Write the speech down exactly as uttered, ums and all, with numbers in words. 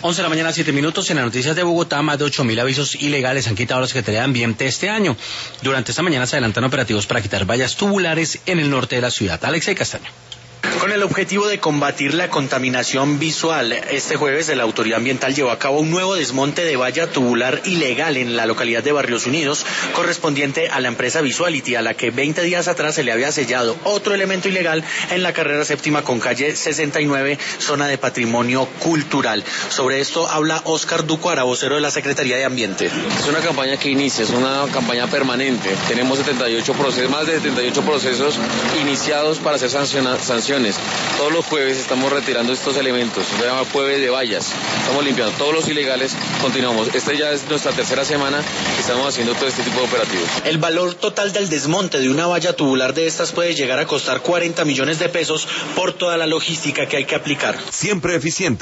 once de la mañana, siete minutos. En las noticias de Bogotá, más de ocho mil avisos ilegales han quitado la Secretaría de Ambiente este año. Durante esta mañana se adelantan operativos para quitar vallas tubulares en el norte de la ciudad. Alexei Castaño. Con el objetivo de combatir la contaminación visual, este jueves la Autoridad Ambiental llevó a cabo un nuevo desmonte de valla tubular ilegal en la localidad de Barrios Unidos, correspondiente a la empresa Visuality, a la que veinte días atrás se le había sellado otro elemento ilegal en la carrera séptima con calle sesenta y nueve, zona de patrimonio cultural. Sobre esto habla Óscar Ducuara, vocero de la Secretaría de Ambiente. Es una campaña que inicia, es una campaña permanente. Tenemos setenta y ocho procesos, más de setenta y ocho procesos iniciados para hacer sanciona, sanciones. Todos los jueves estamos retirando estos elementos, se llama jueves de vallas, estamos limpiando todos los ilegales, continuamos. Esta ya es nuestra tercera semana que estamos haciendo todo este tipo de operativos. El valor total del desmonte de una valla tubular de estas puede llegar a costar cuarenta millones de pesos por toda la logística que hay que aplicar. Siempre eficiente.